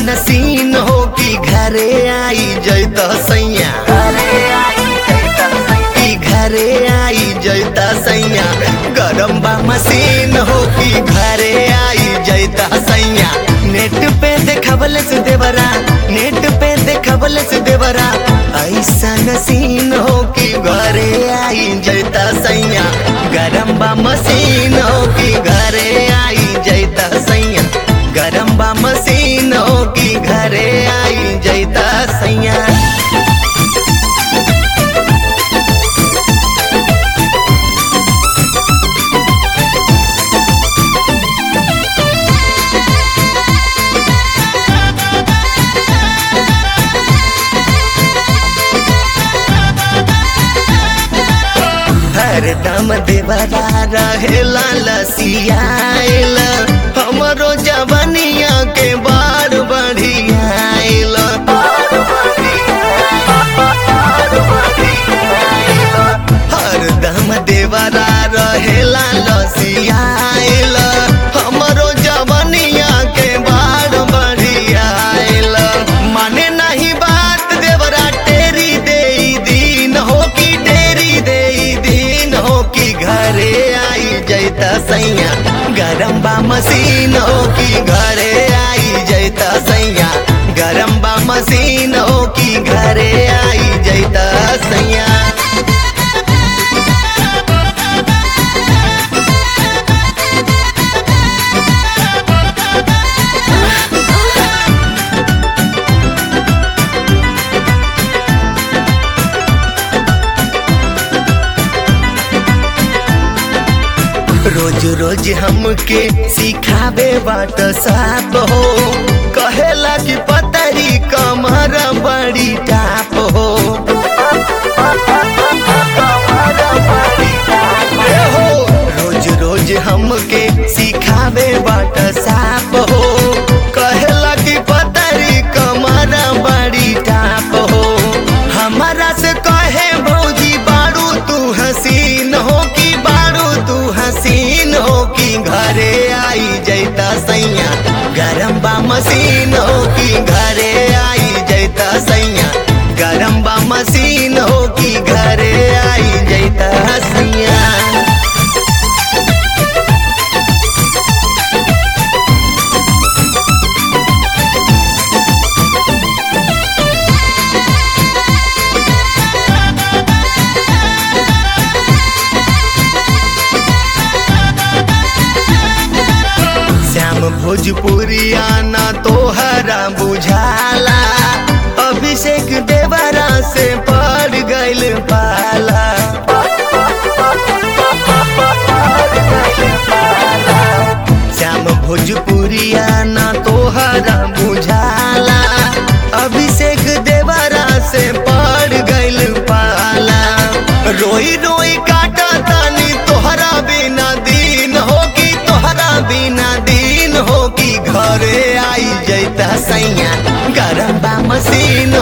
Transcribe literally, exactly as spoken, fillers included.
नसीन हो कि घरे आई जैत सैया कि घरे आई जैत सैया गरम बा मशीन हो कि घरे आई जैत सैया नेट पे देखबले से देवरा नेट पे देखबले से देवरा ऐसा नसीन हो कि घरे आई जैत सैया गरम बा मशीन हो कि घरे आई जैत सैया गरम बा मशीन हो कि घरे आई जैत सैया। हरदम देवरा रहेला लसियाइल हमरो जवनिया के बार बढ़ियाइल हरदम देवरा रहेला लसियाइल हमरो जवनिया के बार बढ़ियाइल माने नहीं बात देवरा टेरी दे दिन हो कि टेरी दे दिन हो कि घरे आई जैत सैया गरम बा मशीन हो कि घरे आई जैत सैया गरम बा मशीन हो कि घरे आई जैत सैया। रोज रोज हमके सिखावे बाट साप हो कहेला कि पतरी कमर बड़ी टाप हो रोज रोज हमके सिखावे बाट साप हो कहेला कि पतरी कमर बड़ी टाप हो हमारा से कहे भौजी बारू तू हसीन हो कि बारू तू हसीन हो कि घरे आई जैत सैया गरम बा मशीन हो कि घरे आई जैत सैया गरम बा मशीन हो कि घरे आई जैत सैया। भोजपुरिया ना तोहरा बुझाला अभिषेक देवरा से पड़ गइल पाला श्याम भोजपुरिया ना तोहरा बुझाला अभिषेक देवरा से पड़ गइल पाला रोई रोई काटा तानी तोहरा बिना दिन हो कि तोहरा बिना दिन हो कि घरे आई जैत सैया गरम बा मशीन